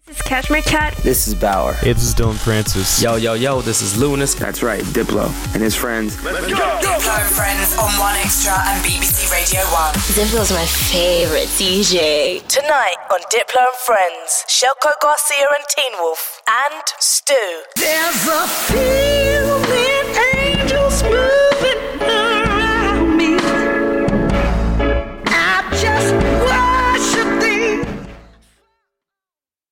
This is Cashmere Cat. This is Bauer. Hey, this is Dylan Francis. Yo, this is Lunas. That's right, Diplo and his friends. Let's go! Diplo and Friends on 1Xtra and BBC Radio 1. Diplo's my favorite DJ. Tonight on Diplo and Friends, Shelko Garcia and Teen Wolf, and Stu. There's a feeling